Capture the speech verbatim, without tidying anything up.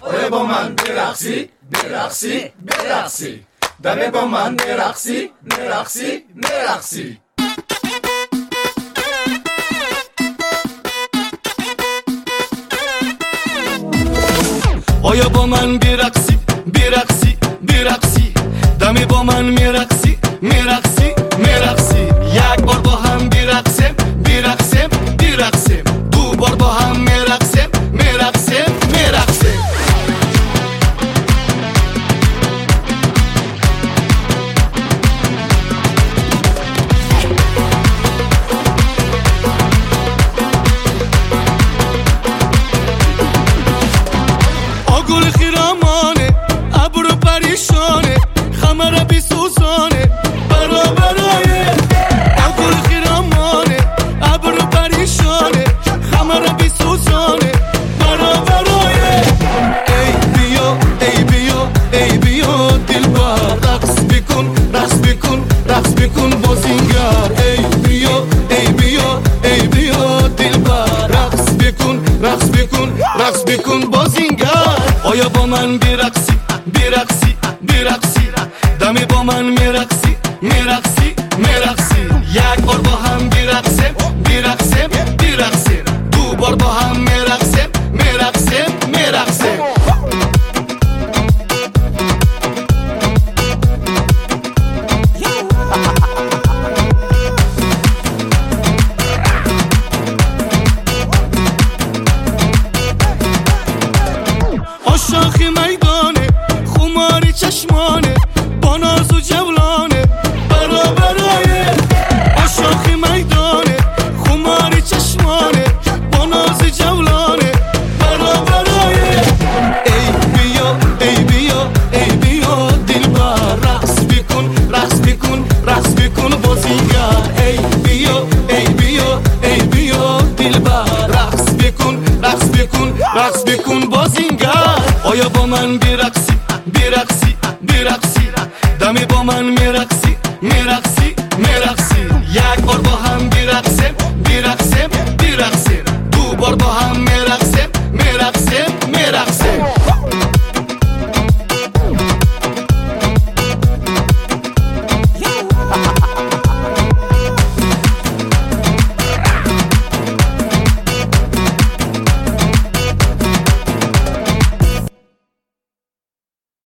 آیا با من برقصی برقصی برقصی دمی با من برقصی برقصی برقصی آیا با من برقصی برقصی برقصی دمی با من میرقصی میرقصی میرقصی یک بار با هم برقصیم برقصیم برقصیم دو بار با هم میرقصیم میرقصیم میرقصیم آگل خیرامانه ابرو پریشانه خمر بی سوزانه برابرای آگل خیرامانه ابرو پریشانه خمر بی سوزانه برابرای ای بیا ای بیا ای بیا دلبر رقص بکن رقص بکن رقص بکن بازینگر ای بیا ای بیا ای بیا دلبر رقص بکن رقص بکن رقص بکن بازینگر آیا با من برقصی برقصی برقصی دمی با من میرقصی میرقصی میرقصی یک بار با هم برقصیم برقصیم برقصیم دو بار با هم میرقصیم میرقصیم میرقصیم آشاخی میدانه خماری چشمانه با ناز و جولانه برابرای آشاخی میدانه خماری چشمانه با ناز و جولانه برابرای ای بیا ای بیا ای بیا دلبر رقص بکن رقص بکن رقص بکن بازیگر ای بیا ای بیا ای بیا دلبر رقص بکن رقص بکن رقص بکن بازیگر آیا با من برقصی برقصی برقصی دمی با من